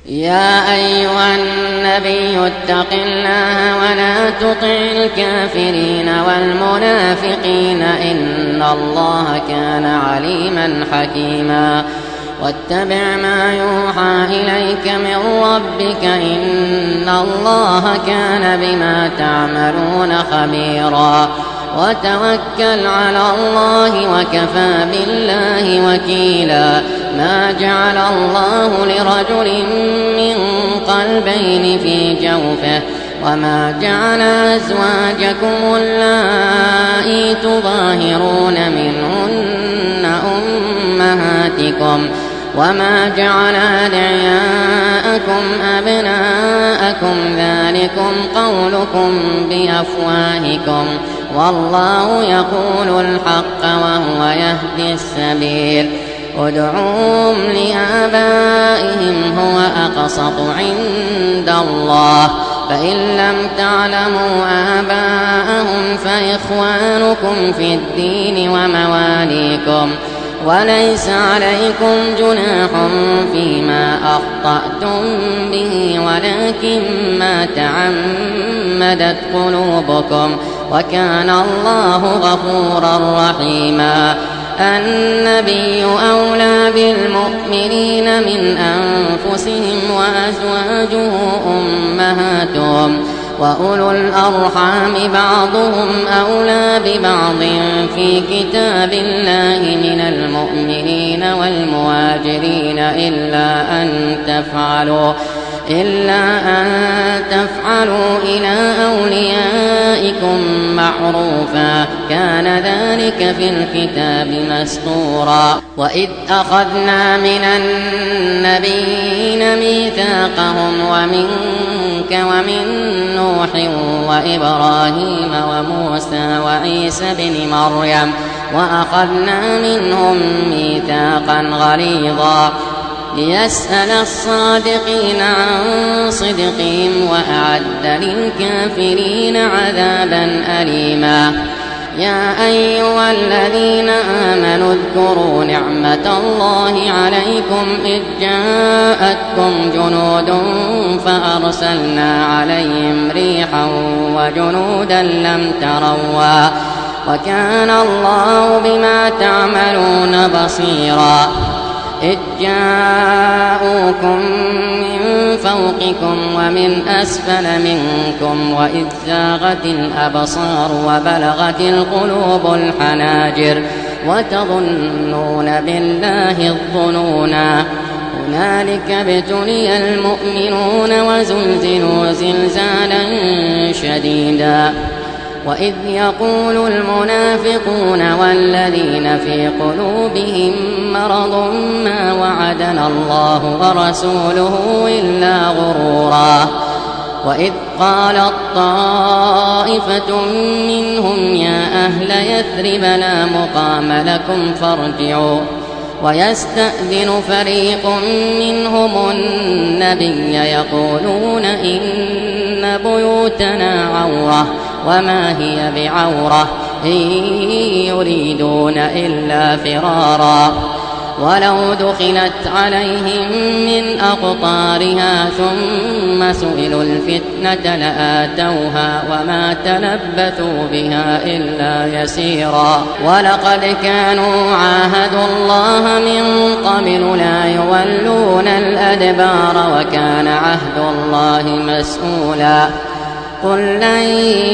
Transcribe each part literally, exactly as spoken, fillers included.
يا أيها النبي اتق الله ولا تطع الكافرين والمنافقين إن الله كان عليما حكيما واتبع ما يوحى إليك من ربك إن الله كان بما تعملون خبيرا وتوكل على الله وكفى بالله وكيلا ما جعل الله لرجل من قلبين في جوفه وما جعل أزواجكم اللائي تظاهرون منهن أمهاتكم وما جعل أدعياءكم أبناءكم ذلكم قولكم بأفواهكم والله يقول الحق وهو يهدي السبيل ادعوهم لآبائهم هو أقسط عند الله فإن لم تعلموا آباءهم فإخوانكم في الدين ومواليكم وليس عليكم جناح فيما أخطأتم به ولكن ما تعمدت قلوبكم وكان الله غفورا رحيما النبي أولى بالمؤمنين من أنفسهم وأزواجه أمهاتهم وأولو الأرحام بعضهم أولى ببعض في كتاب الله من المؤمنين والمهاجرين إلا أن تفعلوا إلا أن تفعلوا إلى أوليائكم معروفا كان ذلك في الكتاب مسطورا وإذ أخذنا من النبيين ميثاقهم ومنك ومن نوح وإبراهيم وموسى وعيسى بن مريم وأخذنا منهم ميثاقا غليظا ليسأل الصادقين عن صدقهم وأعد للكافرين عذابا أليما يا أيها الذين آمنوا اذكروا نعمة الله عليكم إذ جاءتكم جنود فأرسلنا عليهم ريحا وجنودا لم تروا وكان الله بما تعملون بصيرا إذ جاءوكم من فوقكم ومن أسفل منكم وإذ زاغت الأبصار وبلغت القلوب الحناجر وتظنون بالله الظنونا هنالك ابتلي المؤمنون وزلزلوا زلزالا شديدا وإذ يقول المنافقون والذين في قلوبهم مرض ما وعدنا الله ورسوله إلا غرورا وإذ قالت طائفة منهم يا أهل يثرب لا مقام لكم فارجعوا ويستأذن فريق منهم النبي يقولون إن بيوتنا عورة وما هي بعورة إن يريدون إلا فرارا ولو دخلت عليهم من أقطارها ثم سئلوا الفتنة لآتوها وما تلبثوا بها إلا يسيرا ولقد كانوا عاهدوا الله من قبل لا يولون الأدبار وكان عهد الله مسؤولا قل لن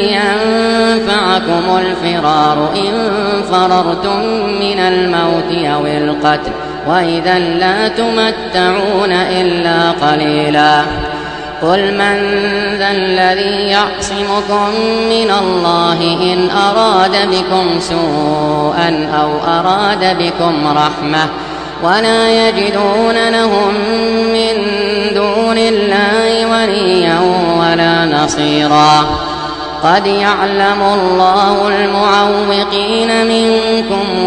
ينفعكم الفرار إن فررتم من الموت أو القتل وإذا لا تمتعون إلا قليلا قل من ذا الذي يعصمكم من الله إن أراد بكم سوءا أو أراد بكم رحمة ولا يجدون لهم من دون الله وليا ولا نصيرا قد يعلم الله المعوقين منكم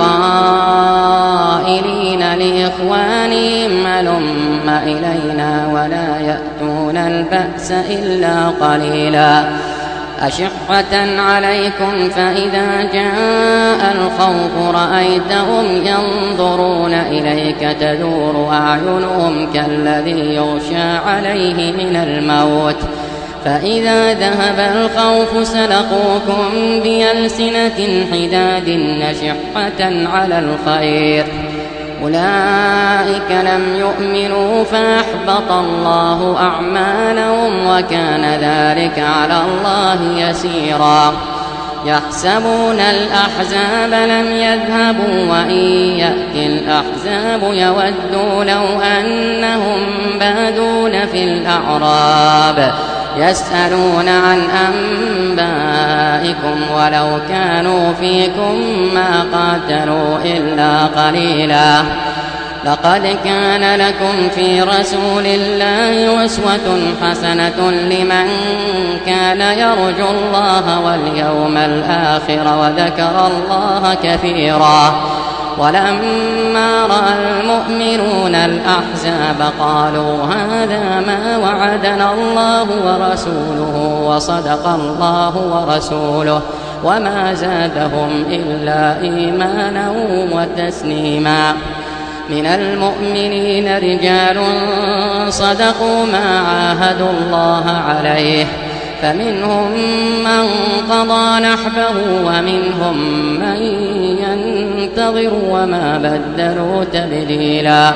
والقائلين لإخوانهم هلم إلينا ولا يأتون البأس إلا قليلا أشحة عليكم فإذا جاء الخوف رأيتهم ينظرون إليك تدور أعينهم كالذي يغشى عليه من الموت فإذا ذهب الخوف سلقوكم بألسنة حداد نشحة على الخير أولئك لم يؤمنوا فأحبط الله أعمالهم وكان ذلك على الله يسيرا يحسبون الأحزاب لم يذهبوا وإن يأتي الأحزاب يودوا لو أنهم بادون في الأعراب يسألون عن أنبائكم ولو كانوا فيكم ما قاتلوا إلا قليلا لقد كان لكم في رسول الله أسوة حسنة لمن كان يرجو الله واليوم الآخر وذكر الله كثيرا ولما رأى المؤمنون الأحزاب قالوا هذا ما وعدنا الله ورسوله وصدق الله ورسوله وما زادهم إلا إيمانا وتسليما من المؤمنين رجال صدقوا ما عاهدوا الله عليه فمنهم من قضى نحبه ومنهم من ينتظر وما بدلوا تبديلا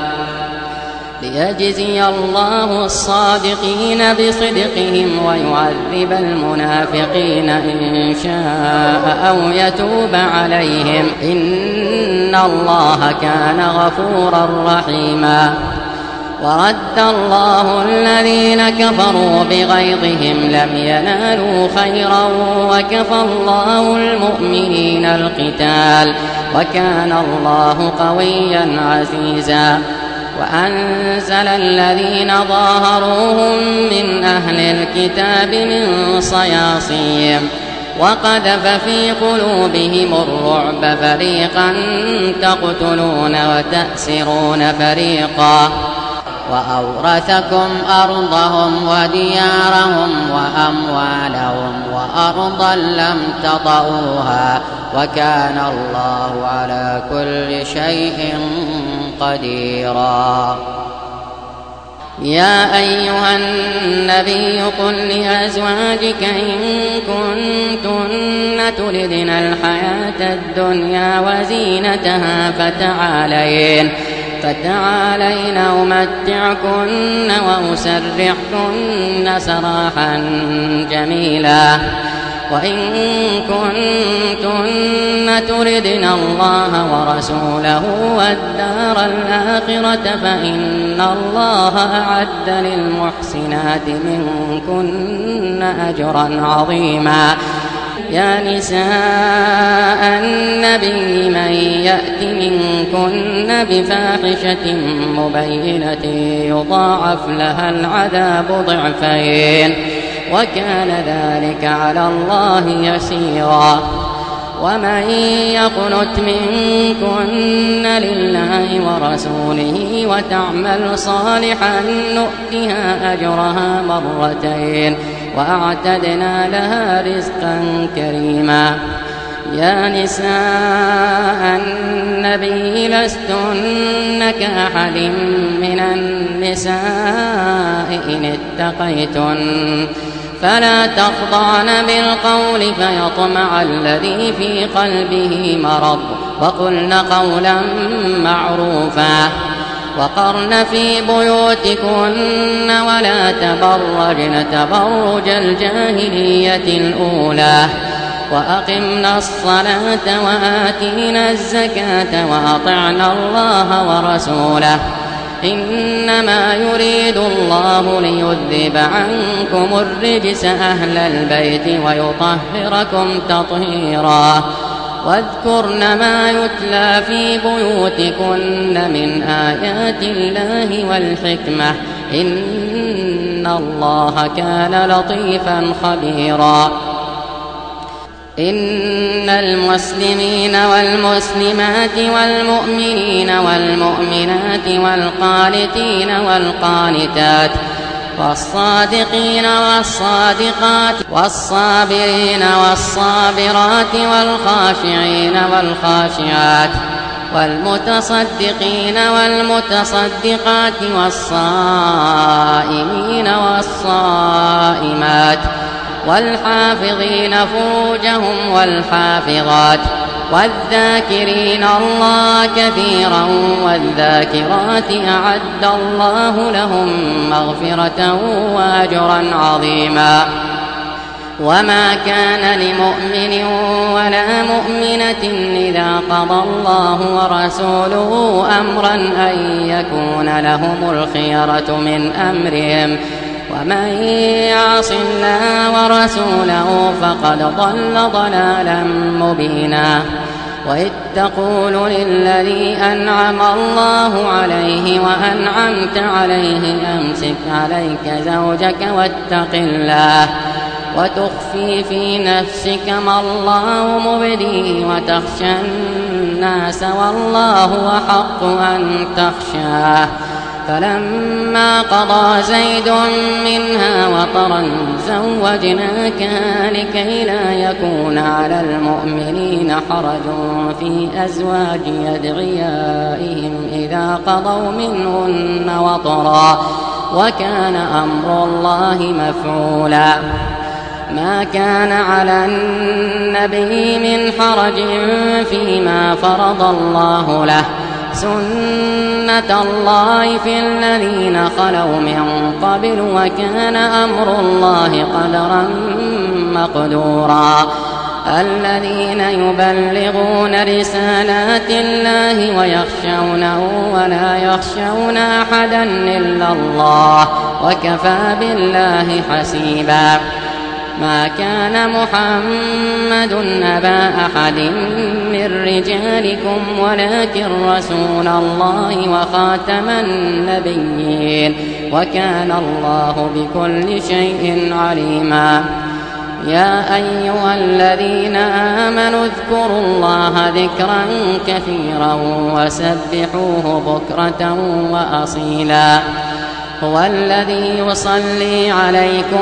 ليجزي الله الصادقين بصدقهم ويعذب المنافقين إن شاء أو يتوب عليهم إن الله كان غفورا رحيما ورد الله الذين كفروا بغيظهم لم ينالوا خيرا وكفى الله المؤمنين القتال وكان الله قويا عزيزا وأنزل الذين ظاهروهم من أهل الكتاب من صياصيهم وقذف في قلوبهم الرعب فريقا تقتلون وتأسرون فريقا وأورثكم أرضهم وديارهم وأموالهم وأرضا لم تطئوها وكان الله على كل شيء قديرا يا أيها النبي قل لأزواجك إن كنتن تردن الحياة الدنيا وزينتها فتعالين فتعالين أمتعكن وأسرحكن سراحا جميلا وإن كنتن تردن الله ورسوله والدار الآخرة فإن الله أعد للمحسنات منكن أجرا عظيما يا نساء النبي من يأت منكن بفاحشة مبينة يضاعف لها العذاب ضعفين وكان ذلك على الله يسيرا ومن يقنت منكن لله ورسوله وتعمل صالحا نؤتها أجرها مرتين وأعتدنا لها رزقا كريما يا نساء النبي لستن كأحد من النساء إن اتقيتن فلا تخضعن بالقول فيطمع الذي في قلبه مرض وقلن قولا معروفا وقرن في بيوتكن ولا تبرجن تبرج الجاهلية الأولى وأقمنا الصلاة وآتينا الزكاة وأطعنا الله ورسوله إنما يريد الله ليذهب عنكم الرجس أهل البيت ويطهركم تطهيرا واذكرن ما يتلى في بيوتكن من آيات الله والحكمة إن الله كان لطيفا خبيرا إن المسلمين والمسلمات والمؤمنين والمؤمنات والقانتين والقانتات والصادقين والصادقات والصابرين والصابرات والخاشعين والخاشعات والمتصدقين والمتصدقات والصائمين والصائمات والحافظين فروجهم والحافظات والذاكرين الله كثيرا والذاكرات أعد الله لهم مغفرة وأجرا عظيما. وما كان لمؤمن ولا مؤمنة إذا قضى الله ورسوله أمرا أن يكون لهم الخيرة من أمرهم ومن يعص الله ورسوله فقد ضل ضلالا مبينا. وإذ تقول للذي أنعم الله عليه وأنعمت عليه أمسك عليك زوجك واتق الله وتخفي في نفسك ما الله مبديه وتخشى الناس والله أحق أن تخشاه. فلما قضى زيد منها وطرا زوجناكها لكي لا يكون على المؤمنين حرج في أزواج أدعيائهم إذا قضوا منهن وطرا وكان أمر الله مفعولا. ما كان على النبي من حرج فيما فرض الله له سنة الله في الذين خلوا من قبل وكان أمر الله قدرا مقدورا. الذين يبلغون رسالات الله ويخشونه ولا يخشون أحدا إلا الله وكفى بالله حسيبا. ما كان محمد أبا أحد من رجالكم ولكن رسول الله وخاتم النبيين وكان الله بكل شيء عليما. يا أيها الذين آمنوا اذكروا الله ذكرا كثيرا وسبحوه بكرة وأصيلا. هو الذي يصلي عليكم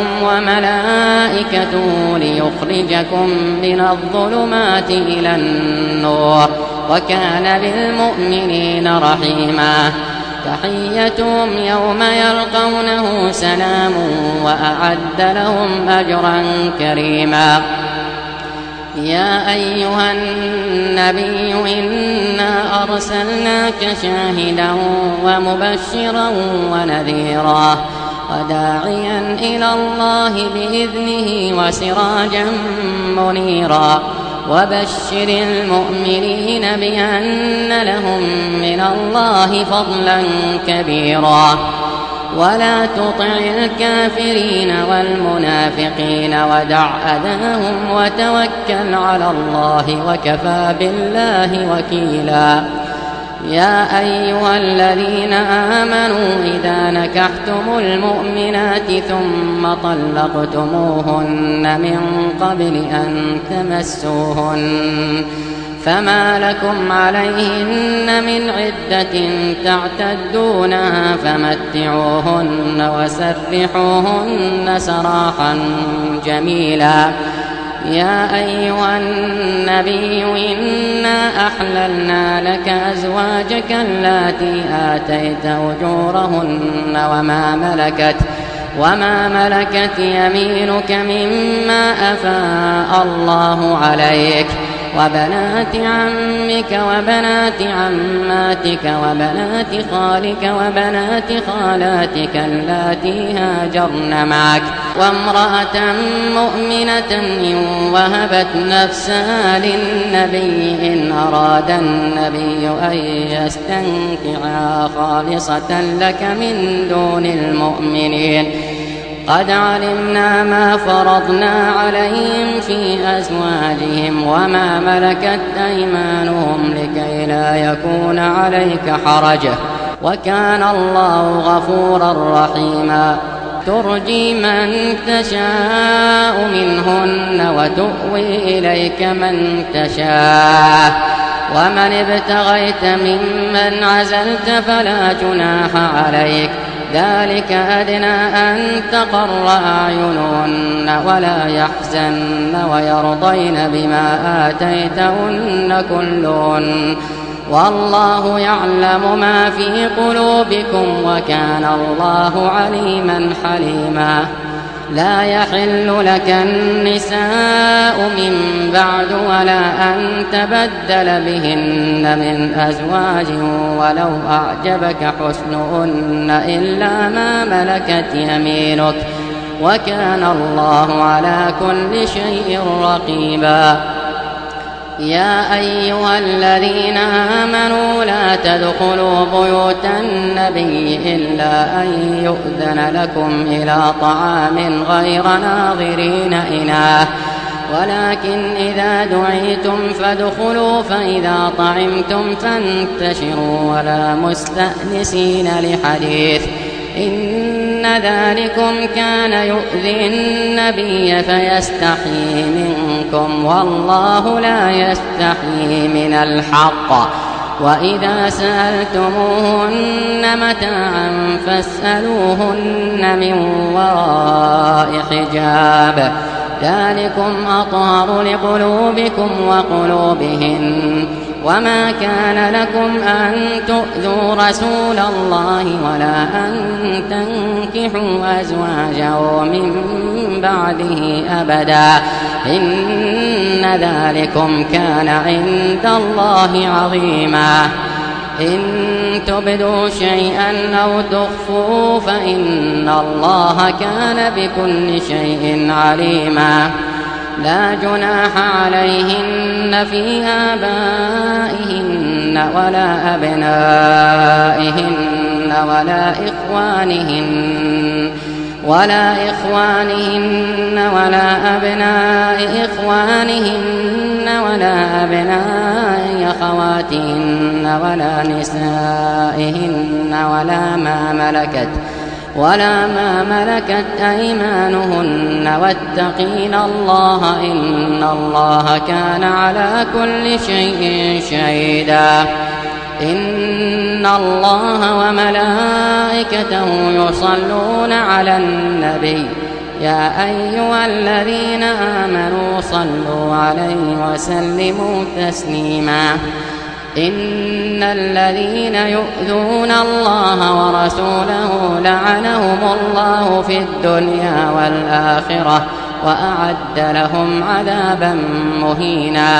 وملائكته ليخرجكم من الظلمات إلى النور وكان بالمؤمنين رحيما. تحيتهم يوم يلقونه سلام وأعد لهم أجرا كريما. يا أيها النبي إنا أرسلناك شاهدا ومبشرا ونذيرا وداعيا إلى الله بإذنه وسراجا منيرا. وبشر المؤمنين بأن لهم من الله فضلا كبيرا. ولا تطع الكافرين والمنافقين ودع أذاهم وتوكل على الله وكفى بالله وكيلا. يا أيها الذين آمنوا إذا نكحتم المؤمنات ثم طلقتموهن من قبل أن تمسوهن فما لكم عليهن من عدة تعتدونها فمتعوهن وسرحوهن سراحا جميلا. يا أيها النبي إنا أحللنا لك أزواجك اللاتي آتيت أجورهن وما ملكت وما ملكت يمينك مما أفاء الله عليك وبنات عمك وبنات عماتك وبنات خالك وبنات خالاتك اللاتي هاجرن معك وامرأة مؤمنة إن وهبت نفسها للنبي إن أراد النبي أن يستنكحها خالصة لك من دون المؤمنين. قد علمنا ما فرضنا عليهم في أزواجهم وما ملكت أيمانهم لكي لا يكون عليك حرج وكان الله غفورا رحيما. ترجي من تشاء منهن وتؤوي إليك من تشاء ومن ابتغيت ممن عزلت فلا جناح عليك ذلك أدنى أن تقر أعينهن ولا يحزن ويرضين بما آتيتهن كلهن والله يعلم ما في قلوبكم وكان الله عليما حليما. لا يحل لك النساء من بعد ولا أن تبدل بهن من أزواج ولو أعجبك حسنهن إلا ما ملكت يمينك وكان الله على كل شيء رقيبا. يا أيها الذين آمنوا لا تدخلوا بيوت النبي إلا أن يؤذن لكم إلى طعام غير ناظرين إناه ولكن إذا دعيتم فادخلوا فإذا طعمتم فانتشروا ولا مستأنسين لحديث إن ذلكم كان يؤذي النبي فيستحيي منكم والله لا يستحيي من الحق. وإذا سألتموهن متاعا فاسألوهن من وراء حجاب ذلكم أطهر لقلوبكم وقلوبهن. وما كان لكم أن تؤذوا رسول الله ولا أن تنكحوا أزواجه من بعده أبدا إن ذلكم كان عند الله عظيما. إن تبدوا شيئا أو تخفوه فإن الله كان بكل شيء عليما. لا جناح عليهن في آبائهن ولا أبنائهن ولا إخوانهن ولا إخوانهن ولا أبناء إخوانهن ولا أبناء أخواتهن ولا نسائهن ولا ما ملكت ولا ما ملكت أيمانهن واتقين الله إن الله كان على كل شيء شهيدا. إن الله وملائكته يصلون على النبي يا أيها الذين آمنوا صلوا عليه وسلموا تسليما. إن الذين يؤذون الله ورسوله لعنهم الله في الدنيا والآخرة وأعد لهم عذابا مهينا.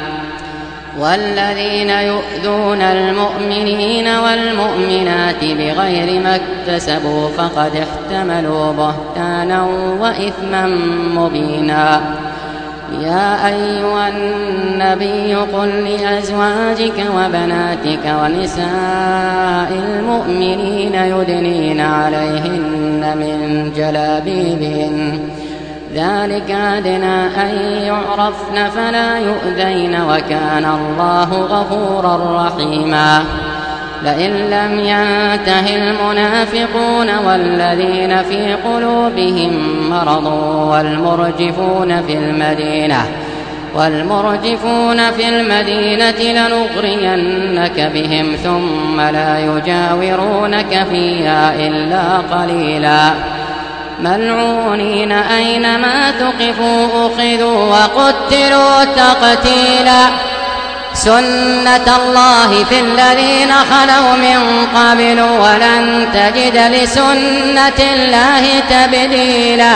والذين يؤذون المؤمنين والمؤمنات بغير ما اكتسبوا فقد احتملوا بهتانا وإثما مبينا. يا أيها النبي قل لأزواجك وبناتك ونساء المؤمنين يدنين عليهن من جلابيبهن ذلك أدنى أن يعرفن فلا يؤذين وكان الله غفورا رحيما. لئن لم ينته المنافقون والذين في قلوبهم مرض والمرجفون في المدينة والمرجفون في المدينة لنغرينك بهم ثم لا يجاورونك فيها إلا قليلا ملعونين أينما ثقفوا أخذوا وقتلوا تقتيلا. سنة الله في الذين خلوا من قبل ولن تجد لسنة الله تبديلا.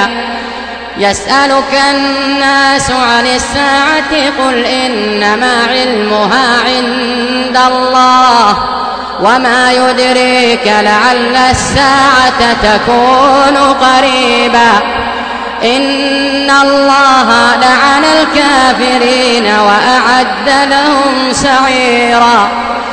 يسألك الناس عن الساعة قل إنما علمها عند الله وما يدريك لعل الساعة تكون قريبا. إن الله لعن الكافرين وأعد لهم سعيرا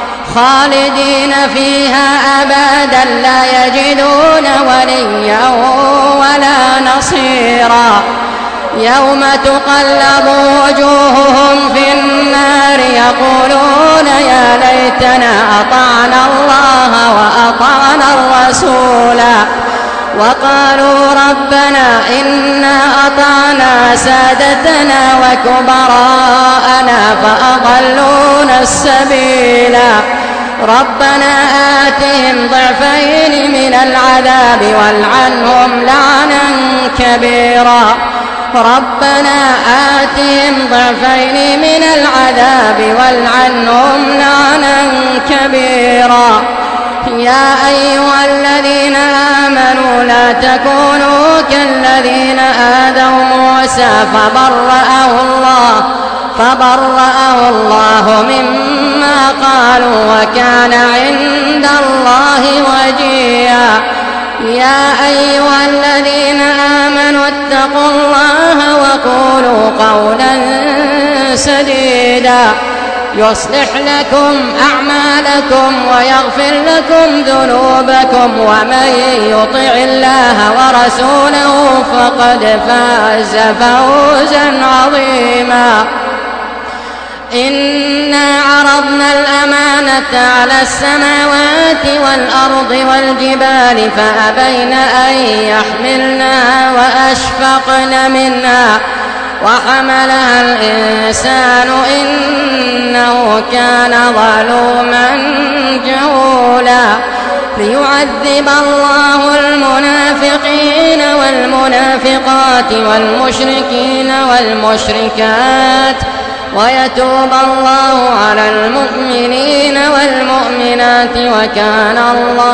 خالدين فيها أبدا لا يجدون وليا ولا نصيرا. يوم تقلب وجوههم في النار يقولون يا ليتنا أطعنا الله وأطعنا الرسولا وقالوا ربنا إنا أطعنا سادتنا وكبراءنا فأضلونا السبيلا ربنا آتهم ضعفين من العذاب والعنهم لعنا كبيرا ربنا آتهم ضعفين من العذاب والعنهم لعنا كبيرا يا أيها الذين آمنوا لا تكونوا كالذين آذوا موسى فبرأه الله فبرأه الله مما قالوا وكان عند الله وجيها يا أيها الذين آمنوا اتقوا الله وقولوا قولا سديدا يصلح لكم أعمالكم ويغفر لكم ذنوبكم ومن يطع الله ورسوله فقد فاز فوزا عظيما إنا عرضنا الأمانة على السماوات والأرض والجبال فأبين أن يحملنها وأشفقن منها وحملها الإنسان إنه كان ظلوما جهولا ليعذب الله المنافقين والمنافقات والمشركين والمشركات ويتوب الله على المؤمنين والمؤمنات وكان الله